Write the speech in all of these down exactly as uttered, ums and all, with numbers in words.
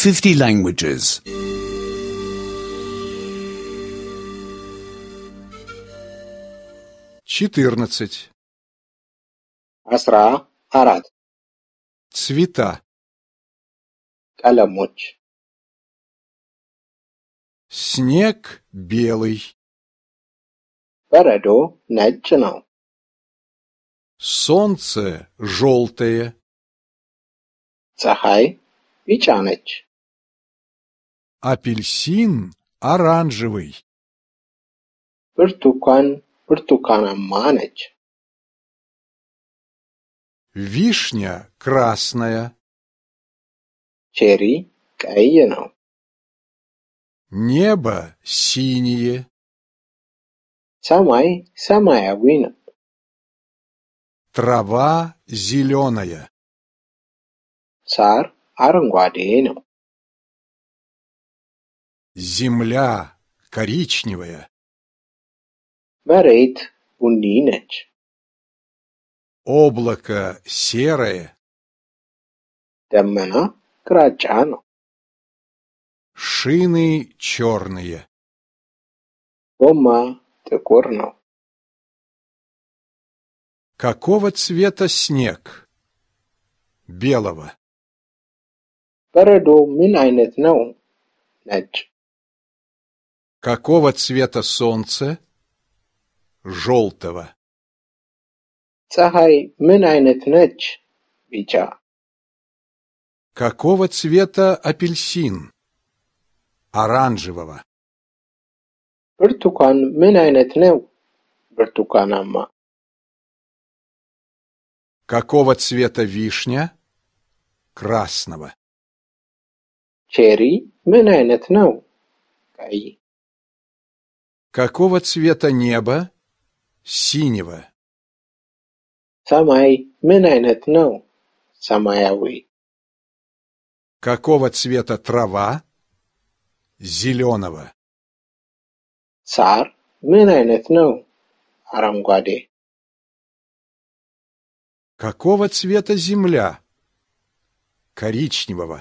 fifty languages. четырнадцать. አስራ አራት Цвета. ቀለሞች Снег белый. በረዶ ነጭ ነው። Солнце желтое. ፀሐይ ቢጫ ነች። Апельсин оранжевый. ብርቱካን ብርቱካናማ ነች። Вишня красная. ቼሪ ቀይ ነው። Небо синее. ሰማይ ሰማያዊ ነው። Трава зеленая. ሳር አረንጓዴ ነው። Земля коричневая. መሬት ቡኒ ነች። Облако серое. ደመና ግራጫ ነው። Шины черные. ጎማ ጥቁር ነው። Какого цвета снег? Белого. በረዶ ምን አይነት ነው? ነጭ። Какого цвета солнце? Желтого. ፀሐይ ምን አይነት ነች? ቢጫ። Какого цвета апельсин? Оранжевого. ብርቱካን ምን አይነት ነው? ብርቱካናማ። Какого цвета вишня? Красного. ቼሪ ምን አይነት ነው? ቀይ። Какого цвета небо? Синего. ሰማይ ምን አይነት ነው? ሰማያዊ። Какого цвета трава? Зеленого. ሳር ምን አይነት ነው? አረንጓዴ። Какого цвета земля? Коричневого.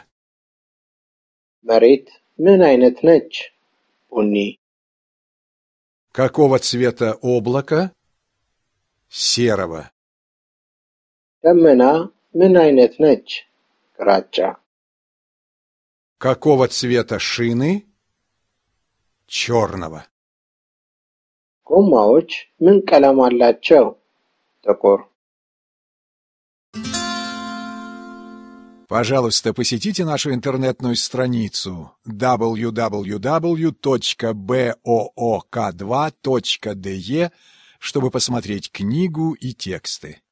መሬት ምን አይነት ነች? ቡኒ። Какого цвета облако? Серого. ደመና ምን አይነት ነች? ግራጫ። Какого цвета шины? Черного. ጎማዎች ምን ቀለም አላቸው? ጥቁር። Пожалуйста, посетите нашу интернетную страницу дабл ю дабл ю дабл ю точка боок два точка де, чтобы посмотреть книгу и тексты.